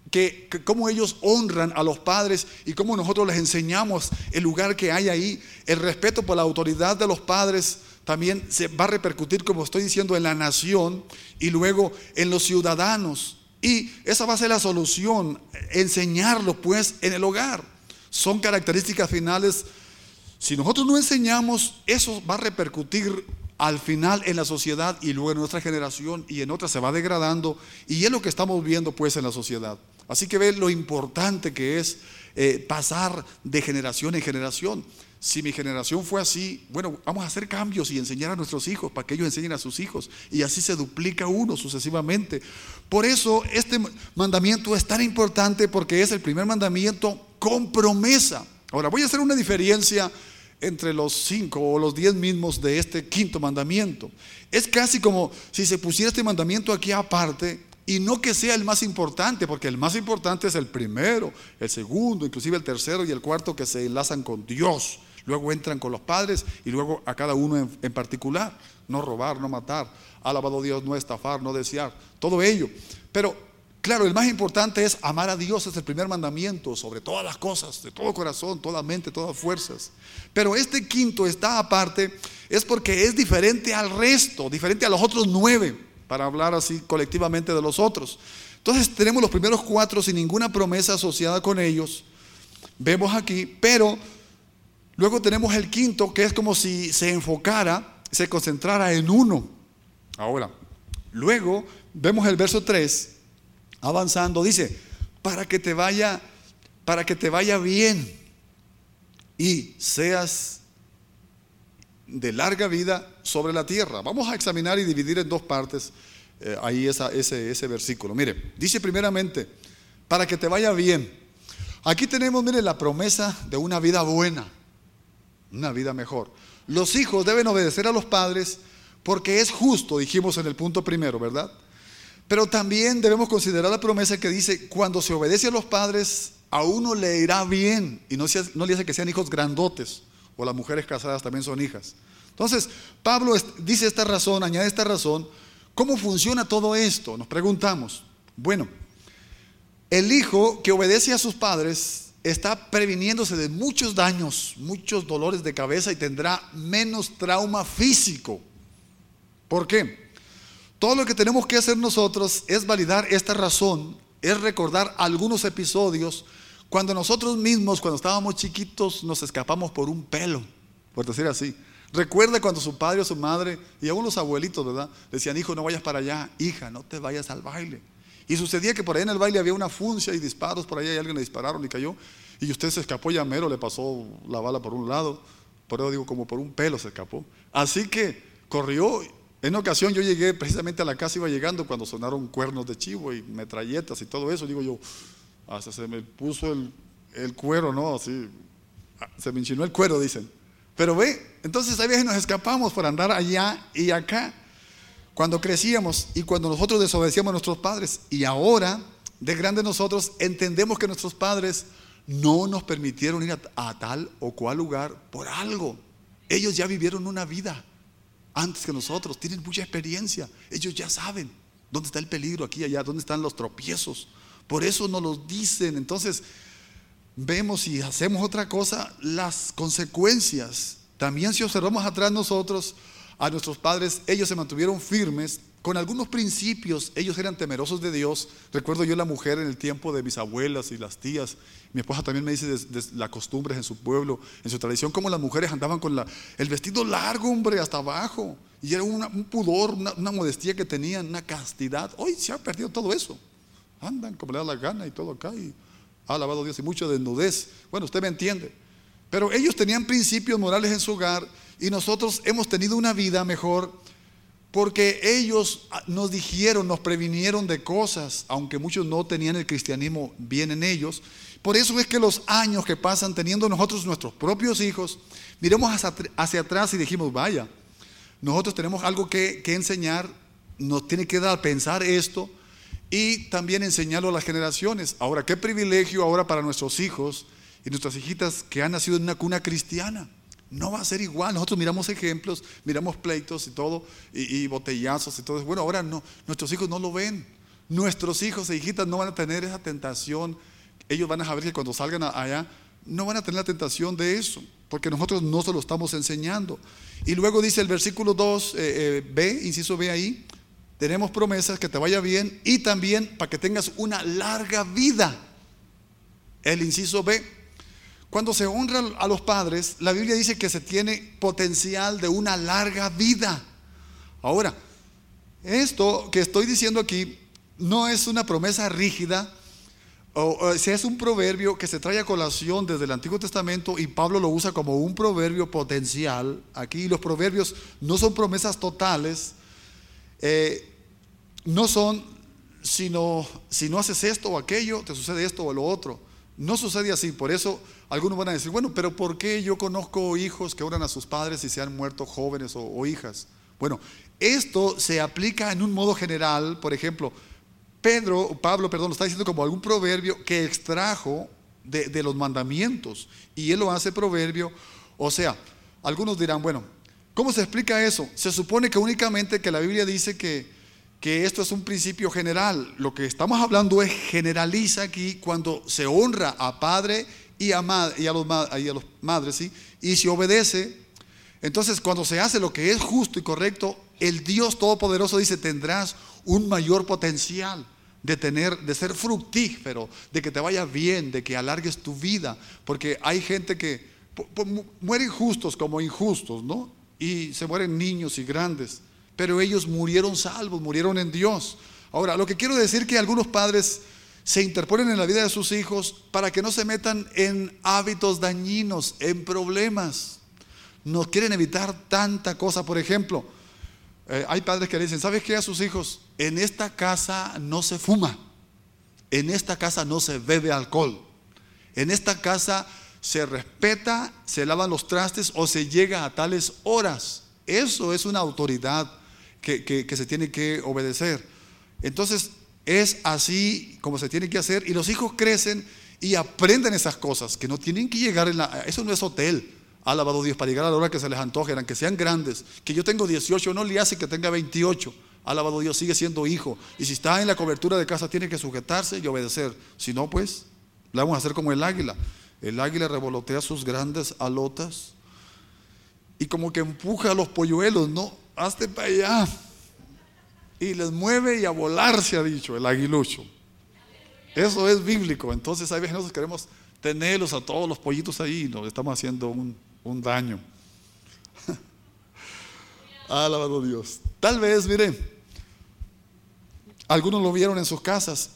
S1: cómo ellos honran a los padres y cómo nosotros les enseñamos el lugar que hay ahí. El respeto por la autoridad de los padres también se va a repercutir, como estoy diciendo, en la nación y luego en los ciudadanos. Y esa va a ser la solución, enseñarlo pues en el hogar. Son características finales. Si nosotros no enseñamos, eso va a repercutir al final en la sociedad y luego en nuestra generación y en otra se va degradando, y es lo que estamos viendo pues en la sociedad. Así que ve lo importante que es pasar de generación en generación. Si mi generación fue así, bueno, vamos a hacer cambios y enseñar a nuestros hijos para que ellos enseñen a sus hijos, y así se duplica uno sucesivamente. Por eso este mandamiento es tan importante, porque es el primer mandamiento con promesa. Ahora voy a hacer una diferencia entre los 5 o los 10 mismos de este quinto mandamiento. Es casi como si se pusiera este mandamiento aquí aparte, y no que sea el más importante, porque el más importante es el primero, el segundo, inclusive el tercero y el cuarto, que se enlazan con Dios. Luego entran con los padres y luego a cada uno en particular. No robar, no matar, alabado Dios, no estafar, no desear, todo ello. Pero claro, el más importante es amar a Dios, es el primer mandamiento sobre todas las cosas, de todo corazón, toda mente, todas fuerzas. Pero este quinto está aparte, es porque es diferente al resto, diferente a los otros 9, para hablar así colectivamente de los otros. Entonces tenemos los primeros 4 sin ninguna promesa asociada con ellos, vemos aquí, pero luego tenemos el quinto, que es como si se enfocara, se concentrara en uno. Ahora, luego vemos el verso 3, avanzando, dice, para que te vaya bien y seas de larga vida sobre la tierra. Vamos a examinar y dividir en 2 partes ahí ese versículo. Mire, dice primeramente, para que te vaya bien. Aquí tenemos, mire, la promesa de una vida buena, una vida mejor. Los hijos deben obedecer a los padres porque es justo, dijimos en el punto primero, ¿verdad? Pero también debemos considerar la promesa que dice, cuando se obedece a los padres, a uno le irá bien, y no le hace que sean hijos grandotes, o las mujeres casadas también son hijas. Entonces, Pablo dice esta razón, añade esta razón. ¿Cómo funciona todo esto? Nos preguntamos. Bueno, el hijo que obedece a sus padres está previniéndose de muchos daños, muchos dolores de cabeza, y tendrá menos trauma físico. ¿Por qué? Todo lo que tenemos que hacer nosotros es validar esta razón, es recordar algunos episodios cuando nosotros mismos, cuando estábamos chiquitos, nos escapamos por un pelo, por decir así. Recuerda cuando su padre o su madre, y aún los abuelitos, ¿verdad?, decían, hijo, no vayas para allá, hija, no te vayas al baile. Y sucedía que por ahí en el baile había una funcia y disparos por allá, y a alguien le dispararon y cayó, y usted se escapó, y a mero le pasó la bala por un lado, por eso digo, como por un pelo se escapó. Así que corrió. En una ocasión yo llegué precisamente a la casa, iba llegando cuando sonaron cuernos de chivo y metralletas y todo eso. Digo yo, hasta se me puso el cuero, ¿no? Así, se me enchinó el cuero, dicen. Pero ve, entonces a veces nos escapamos por andar allá y acá, cuando crecíamos y cuando nosotros desobedecíamos a nuestros padres. Y ahora, de grandes nosotros, entendemos que nuestros padres no nos permitieron ir a tal o cual lugar por algo. Ellos ya vivieron una vida antes que nosotros, tienen mucha experiencia, ellos ya saben dónde está el peligro, aquí y allá, dónde están los tropiezos, por eso nos los dicen. Entonces vemos, si hacemos otra cosa, las consecuencias. También si observamos atrás nosotros, a nuestros padres, ellos se mantuvieron firmes con algunos principios, ellos eran temerosos de Dios. Recuerdo yo la mujer en el tiempo de mis abuelas y las tías, mi esposa también me dice de las costumbres en su pueblo, en su tradición, como las mujeres andaban con el vestido largo, hombre, hasta abajo, y era un pudor, una modestia que tenían, una castidad. Hoy se ha perdido todo eso, andan como le da la gana y todo acá, y alabado Dios, y mucho desnudez. Bueno, usted me entiende. Pero ellos tenían principios morales en su hogar, y nosotros hemos tenido una vida mejor porque ellos nos dijeron, nos previnieron de cosas, aunque muchos no tenían el cristianismo bien en ellos. Por eso es que los años que pasan teniendo nosotros nuestros propios hijos, miremos hacia atrás y dijimos, vaya, nosotros tenemos algo que enseñar, nos tiene que dar a pensar esto y también enseñarlo a las generaciones. Ahora, qué privilegio ahora para nuestros hijos y nuestras hijitas que han nacido en una cuna cristiana. No va a ser igual. Nosotros miramos ejemplos, miramos pleitos y todo, y botellazos y todo. Bueno, ahora no, nuestros hijos no lo ven. Nuestros hijos e hijitas no van a tener esa tentación. Ellos van a saber que cuando salgan allá no van a tener la tentación de eso, porque nosotros no se lo estamos enseñando. Y luego dice el versículo 2, B, inciso B ahí, tenemos promesas que te vaya bien y también para que tengas una larga vida. El inciso B, cuando se honra a los padres, la Biblia dice que se tiene potencial de una larga vida. Ahora, esto que estoy diciendo aquí no es una promesa rígida, o sea, es un proverbio que se trae a colación desde el Antiguo Testamento y Pablo lo usa como un proverbio potencial. Aquí los proverbios no son promesas totales, no son sino si no haces esto o aquello, te sucede esto o lo otro. No sucede así. Por eso algunos van a decir, bueno, pero ¿por qué yo conozco hijos que oran a sus padres y se han muerto jóvenes o hijas? Bueno, esto se aplica en un modo general. Por ejemplo, Pablo, lo está diciendo como algún proverbio que extrajo de los mandamientos, y él lo hace proverbio. O sea, algunos dirán, bueno, ¿cómo se explica eso? Se supone que únicamente que la Biblia dice que esto es un principio general. Lo que estamos hablando es generaliza aquí cuando se honra a padre y a los madres, ¿sí? Y se obedece. Entonces, cuando se hace lo que es justo y correcto, el Dios Todopoderoso dice, tendrás un mayor potencial de ser fructífero, de que te vaya bien, de que alargues tu vida. Porque hay gente que mueren justos como injustos, ¿no? Y se mueren niños y grandes, pero ellos murieron salvos, murieron en Dios. Ahora, lo que quiero decir es que algunos padres se interponen en la vida de sus hijos para que no se metan en hábitos dañinos, en problemas. No quieren evitar tanta cosa. Por ejemplo, hay padres que le dicen, ¿sabes qué? A sus hijos, en esta casa no se fuma, en esta casa no se bebe alcohol, en esta casa se respeta, se lavan los trastes o se llega a tales horas. Eso es una autoridad que se tiene que obedecer. Entonces es así como se tiene que hacer, y los hijos crecen y aprenden esas cosas, que no tienen que llegar eso no es hotel. Alabado Dios, para llegar a la hora que se les antoje, aunque sean grandes. Que yo tengo 18 no le hace que tenga 28. Alabado Dios, sigue siendo hijo. Y si está en la cobertura de casa, tiene que sujetarse y obedecer. Si no, pues, le vamos a hacer como el águila. El águila revolotea sus grandes alotas y como que empuja a los polluelos, ¿no? Hazte para allá. Y les mueve y a volar, se ha dicho el aguilucho. Eso es bíblico. Entonces, hay veces nosotros queremos tenerlos a todos los pollitos ahí y nos estamos haciendo un daño. Alabado Dios. Tal vez, mire, algunos lo vieron en sus casas,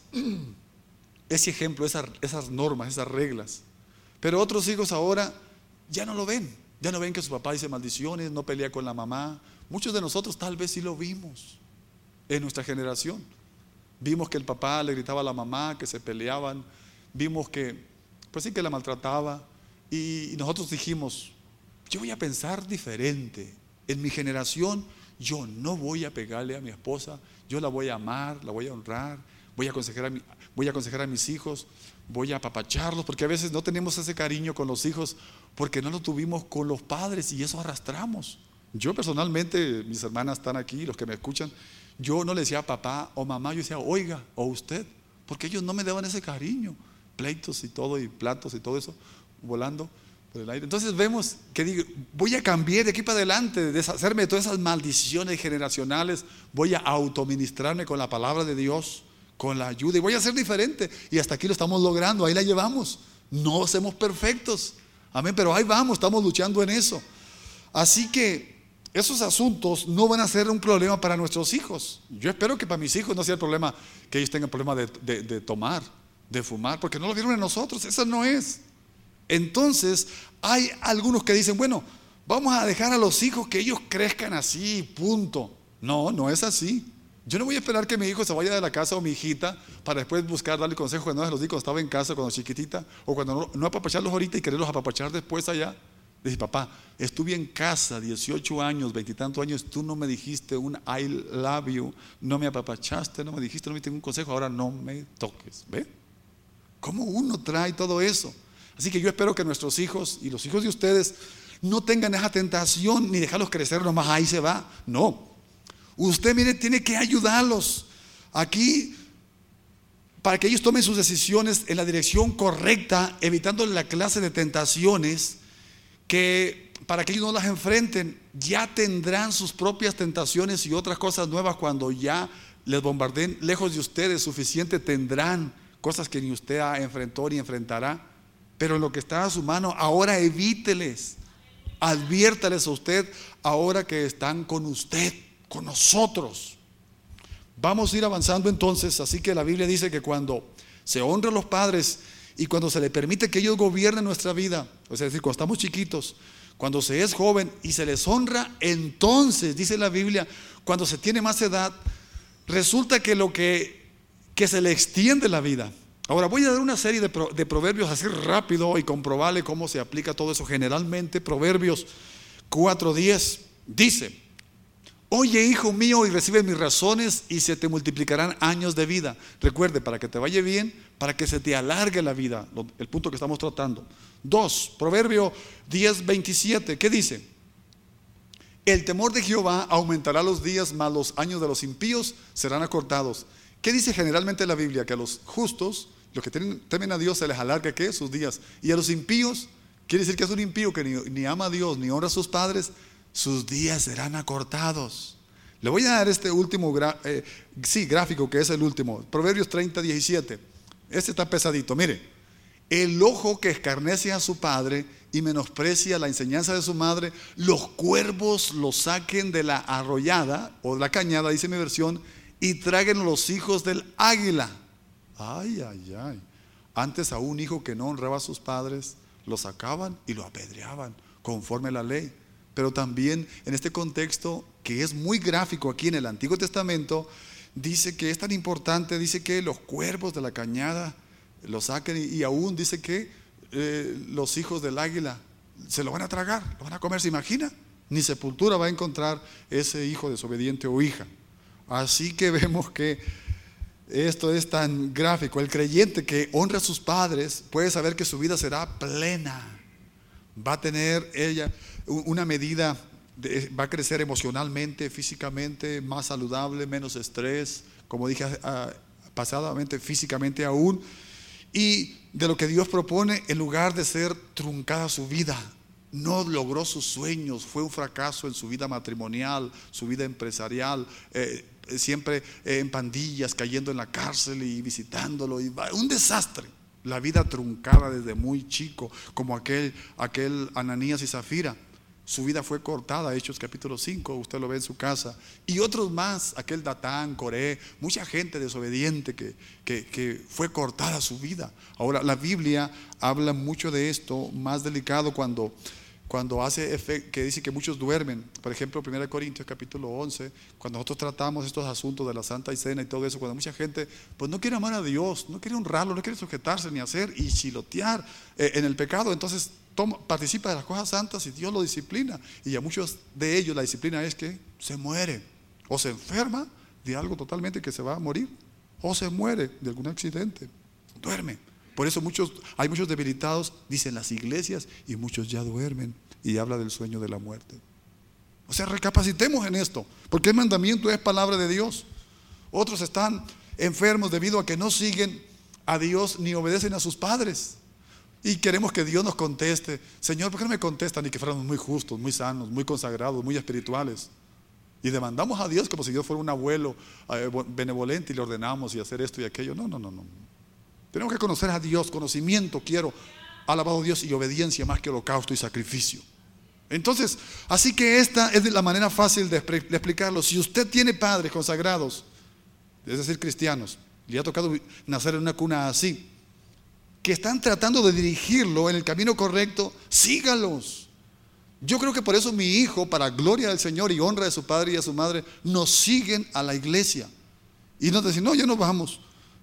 S1: ese ejemplo, esas normas, esas reglas. Pero otros hijos ahora ya no lo ven. Ya no ven que su papá dice maldiciones, no pelea con la mamá. Muchos de nosotros tal vez sí lo vimos en nuestra generación. Vimos que el papá le gritaba a la mamá, que se peleaban. Vimos que, pues sí, que la maltrataba. Y nosotros dijimos, yo voy a pensar diferente. En mi generación yo no voy a pegarle a mi esposa, yo la voy a amar, la voy a honrar, voy a aconsejar a mis hijos, voy a apapacharlos, porque a veces no tenemos ese cariño con los hijos porque no lo tuvimos con los padres y eso arrastramos. Yo personalmente, mis hermanas están aquí, los que me escuchan, yo no le decía papá o mamá, yo decía oiga o usted, porque ellos no me daban ese cariño. Pleitos y todo, y platos y todo eso volando por el aire. Entonces vemos que digo, voy a cambiar de aquí para adelante, deshacerme de todas esas maldiciones generacionales, voy a autoministrarme con la palabra de Dios, con la ayuda, y voy a ser diferente. Y hasta aquí lo estamos logrando, ahí la llevamos. No somos perfectos, amén, pero ahí vamos, estamos luchando en eso. Así que esos asuntos no van a ser un problema para nuestros hijos. Yo espero que para mis hijos no sea el problema que ellos tengan problema de tomar, de fumar, porque no lo vieron en nosotros, eso no es. Entonces hay algunos que dicen, bueno, vamos a dejar a los hijos que ellos crezcan así, punto. No, no es así. Yo no voy a esperar que mi hijo se vaya de la casa o mi hijita para después darle consejo que no se los di cuando estaba en casa, cuando chiquitita, o cuando no apapacharlos ahorita y quererlos apapachar después allá. Dice, papá, estuve en casa 18 años, 20 y tantos años, tú no me dijiste un I love you, no me apapachaste, no me dijiste, no me diste un consejo, ahora no me toques. ¿Ve? ¿Cómo uno trae todo eso? Así que yo espero que nuestros hijos y los hijos de ustedes no tengan esa tentación ni dejarlos crecer nomás ahí se va. No, usted mire, tiene que ayudarlos. Aquí para que ellos tomen sus decisiones en la dirección correcta, evitando la clase de tentaciones que, para que ellos no las enfrenten. Ya tendrán sus propias tentaciones y otras cosas nuevas cuando ya les bombardeen lejos de ustedes. Suficiente tendrán cosas que ni usted enfrentó ni enfrentará. Pero en lo que está a su mano, ahora evíteles, adviértales a usted ahora que están con usted, con nosotros. Vamos a ir avanzando entonces. Así que la Biblia dice que cuando se honra a los padres y cuando se les permite que ellos gobiernen nuestra vida, es decir, cuando estamos chiquitos, cuando se es joven y se les honra, entonces dice la Biblia, cuando se tiene más edad, resulta que lo que se le extiende la vida. Ahora voy a dar una serie de proverbios así rápido y comprobarle cómo se aplica todo eso. Generalmente Proverbios 4:10 dice: oye, hijo mío, y recibe mis razones, y se te multiplicarán años de vida. Recuerde, para que te vaya bien, para que se te alargue la vida, el punto que estamos tratando. 2, Proverbio 10:27, ¿qué dice? El temor de Jehová aumentará los días, mas los años de los impíos serán acortados. ¿Qué dice generalmente la Biblia? Que a los justos, los que temen a Dios, se les alarga, ¿qué? Sus días. Y a los impíos, quiere decir que es un impío que ni ama a Dios, ni honra a sus padres, sus días serán acortados. Le voy a dar este último gráfico, que es el último, Proverbios 30:17. Este está pesadito. Mire, el ojo que escarnece a su padre y menosprecia la enseñanza de su madre, los cuervos lo saquen de la arroyada o de la cañada, dice mi versión, y traguen los hijos del águila. Ay, ay, ay. Antes a un hijo que no honraba a sus padres, lo sacaban y lo apedreaban conforme a la ley. Pero también en este contexto, que es muy gráfico aquí en el Antiguo Testamento, dice que es tan importante, dice que los cuervos de la cañada lo saquen, y aún dice que los hijos del águila se lo van a tragar, lo van a comer. ¿Se imagina? Ni sepultura va a encontrar ese hijo desobediente o hija. Así que vemos que esto es tan gráfico. El creyente que honra a sus padres puede saber que su vida será plena. Va a tener ella una medida, va a crecer emocionalmente, físicamente, más saludable, menos estrés, como dije pasadamente, físicamente aún. Y de lo que Dios propone, en lugar de ser truncada su vida, no logró sus sueños, fue un fracaso en su vida matrimonial, su vida empresarial, siempre en pandillas, cayendo en la cárcel y visitándolo, un desastre. La vida truncada desde muy chico, como aquel Ananías y Zafira. Su vida fue cortada, Hechos capítulo 5, usted lo ve en su casa. Y otros más, aquel Datán, Coré, mucha gente desobediente que fue cortada su vida. Ahora, la Biblia habla mucho de esto, más delicado cuando hace efecto, que dice que muchos duermen. Por ejemplo, 1 Corintios capítulo 11, cuando nosotros tratamos estos asuntos de la Santa Cena y todo eso, cuando mucha gente pues no quiere amar a Dios, no quiere honrarlo, no quiere sujetarse ni hacer y chilotear en el pecado, entonces participa de las cosas santas y Dios lo disciplina. Y a muchos de ellos la disciplina es que se muere o se enferma de algo totalmente que se va a morir, o se muere de algún accidente, duerme. Por eso hay muchos debilitados, dicen las iglesias, y muchos ya duermen, y habla del sueño de la muerte. O sea, recapacitemos en esto, porque el mandamiento es palabra de Dios. Otros están enfermos debido a que no siguen a Dios ni obedecen a sus padres. Y queremos que Dios nos conteste: Señor, ¿por qué no me contestan? Y que fuéramos muy justos, muy sanos, muy consagrados, muy espirituales. Y demandamos a Dios como si Dios fuera un abuelo benevolente y le ordenamos y hacer esto y aquello. No. Tenemos que conocer a Dios, conocimiento quiero, alabado Dios, y obediencia más que holocausto y sacrificio. Entonces, así que esta es la manera fácil de explicarlo. Si usted tiene padres consagrados, es decir, cristianos, le ha tocado nacer en una cuna así, que están tratando de dirigirlo en el camino correcto, sígalos. Yo creo que por eso mi hijo, para gloria del Señor y honra de su padre y de su madre, nos siguen a la iglesia. Y nos dicen: no, ya no vamos.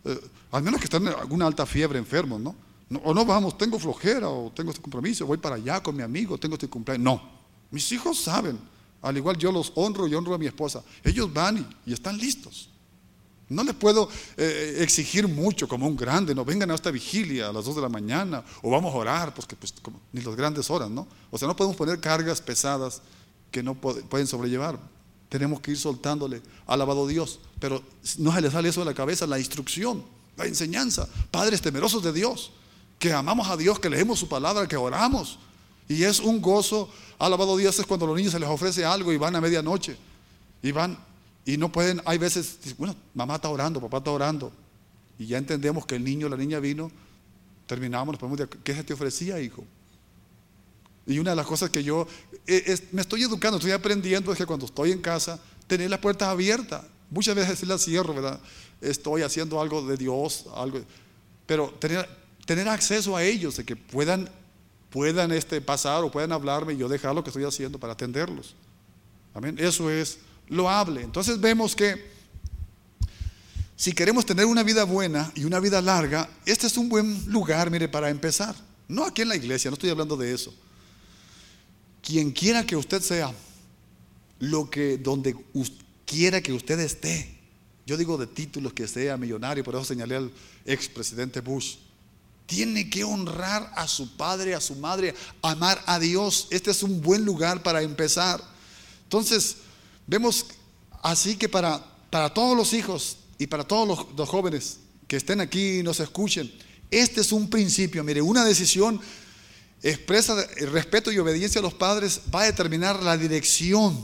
S1: Al menos que están en alguna alta fiebre, enfermos, ¿no? O no vamos, tengo flojera, o tengo este compromiso, voy para allá con mi amigo, tengo este cumpleaños. No, mis hijos saben, al igual yo los honro y honro a mi esposa. Ellos van y están listos. No les puedo exigir mucho como un grande. No vengan a esta vigilia a las 2 de la mañana, o vamos a orar, porque ni los grandes oran, ¿no? O sea, no podemos poner cargas pesadas que no pueden sobrellevar. Tenemos que ir soltándole, alabado Dios. Pero no se le sale eso de la cabeza, la instrucción. la enseñanza. Padres temerosos de Dios, que amamos a Dios, que leemos su palabra, que oramos. Y es un gozo, alabado Dios, es cuando a los niños se les ofrece algo y van a medianoche. Y van y no pueden, hay veces, bueno, mamá está orando, papá está orando. Y ya entendemos que el niño o la niña vino, terminamos, nos ponemos de, ¿qué se te ofrecía, hijo? Y una de las cosas que yo me estoy educando, estoy aprendiendo es que cuando estoy en casa, tener las puertas abiertas. Muchas veces sí las cierro, ¿verdad? Estoy haciendo algo de Dios, algo, pero tener acceso a ellos, de que puedan pasar o puedan hablarme y yo dejar lo que estoy haciendo para atenderlos. Amén. Eso es loable. Entonces vemos que si queremos tener una vida buena y una vida larga, este es un buen lugar, mire, para empezar. No aquí en la iglesia, no estoy hablando de eso. Quien quiera que usted sea, donde quiera que usted esté, yo digo de títulos que sea millonario, por eso señalé al expresidente Bush, tiene que honrar a su padre, a su madre, amar a Dios. Este es un buen lugar para empezar. Entonces, vemos así que para todos los hijos y para todos los jóvenes que estén aquí y nos escuchen, este es un principio, mire, una decisión expresa de respeto y obediencia a los padres va a determinar la dirección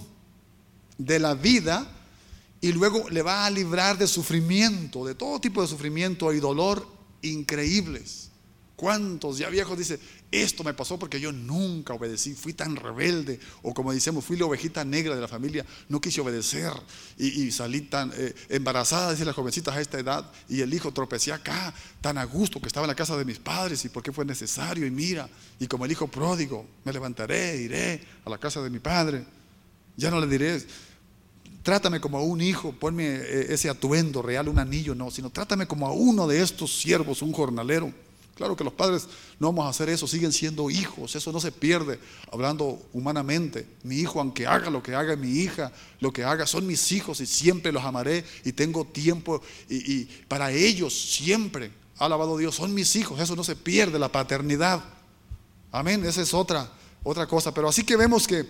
S1: de la vida y luego le va a librar de sufrimiento, de todo tipo de sufrimiento y dolor increíbles. ¿Cuántos ya viejos dicen, esto me pasó porque yo nunca obedecí, fui tan rebelde, o como decimos, fui la ovejita negra de la familia, no quise obedecer y salí tan embarazada, dicen las jovencitas a esta edad, y el hijo tropecé acá, tan a gusto que estaba en la casa de mis padres, y por qué fue necesario, y mira, y como el hijo pródigo, me levantaré, iré a la casa de mi padre, ya no le diré, trátame como a un hijo, ponme ese atuendo real, un anillo, no, sino trátame como a uno de estos siervos, un jornalero. Claro que los padres no vamos a hacer eso, siguen siendo hijos, eso no se pierde, hablando humanamente. Mi hijo, aunque haga lo que haga, mi hija, lo que haga, son mis hijos y siempre los amaré y tengo tiempo y para ellos siempre, alabado Dios, son mis hijos, eso no se pierde, la paternidad. Amén, esa es otra cosa, pero así que vemos que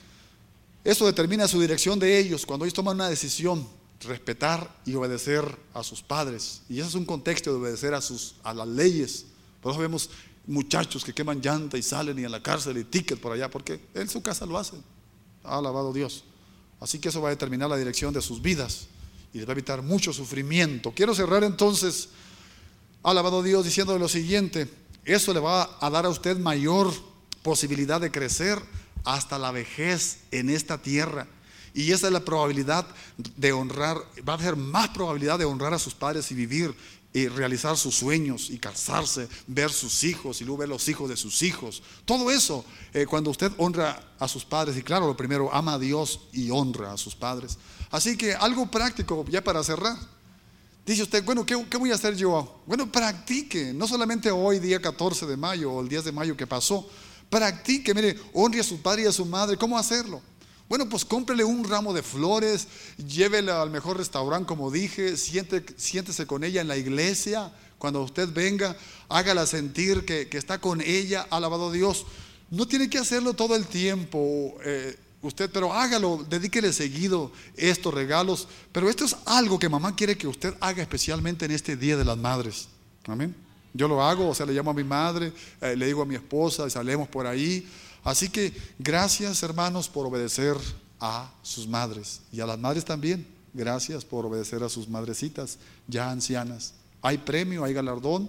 S1: eso determina su dirección de ellos, cuando ellos toman una decisión, respetar y obedecer a sus padres. Y ese es un contexto de obedecer a las leyes. Por eso vemos muchachos que queman llanta y salen y en la cárcel y ticket por allá, porque en su casa lo hacen. Ha alabado Dios. Así que eso va a determinar la dirección de sus vidas y les va a evitar mucho sufrimiento. Quiero cerrar entonces, alabado Dios, diciendo lo siguiente: eso le va a dar a usted mayor posibilidad de crecer hasta la vejez en esta tierra. Y esa es la probabilidad de honrar, va a haber más probabilidad de honrar a sus padres y vivir y realizar sus sueños y casarse, ver sus hijos y luego ver los hijos de sus hijos. Todo eso, cuando usted honra a sus padres, y claro, lo primero, ama a Dios y honra a sus padres. Así que algo práctico ya para cerrar. Dice usted, bueno, ¿qué voy a hacer yo? Bueno, practique, no solamente hoy, día 14 de mayo o el 10 de mayo que pasó. Practique, mire, honre a su padre y a su madre. ¿Cómo hacerlo? Bueno, pues cómprele un ramo de flores, llévela al mejor restaurante, como dije, siéntese con ella en la iglesia. Cuando usted venga, hágala sentir que está con ella, alabado Dios. No tiene que hacerlo todo el tiempo usted, pero hágalo, dedíquele seguido estos regalos. Pero esto es algo que mamá quiere que usted haga especialmente en este Día de las Madres. Amén. Yo lo hago, o sea, le llamo a mi madre, le digo a mi esposa, salemos por ahí. Así que gracias, hermanos, por obedecer a sus madres. Y a las madres también, gracias por obedecer a sus madrecitas ya ancianas. Hay premio, hay galardón,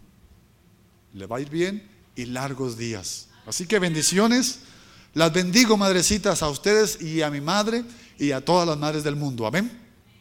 S1: le va a ir bien y largos días. Así que bendiciones, las bendigo, madrecitas, a ustedes y a mi madre y a todas las madres del mundo. Amén.